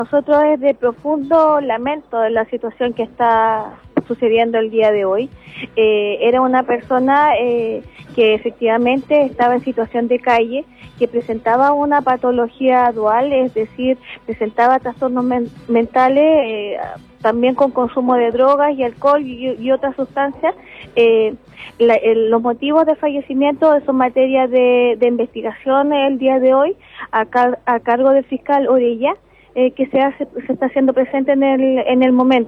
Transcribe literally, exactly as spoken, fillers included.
Nosotros es de profundo lamento de la situación que está sucediendo el día de hoy. Eh, era una persona eh, que efectivamente estaba en situación de calle, que presentaba una patología dual, es decir, presentaba trastornos men mentales, eh, también con consumo de drogas y alcohol y, y otras sustancias. Eh, la, el, los motivos de fallecimiento son materia de, de investigación el día de hoy a, car a cargo del fiscal Orella, eh, que se, hace, se está haciendo presente en el, en el momento.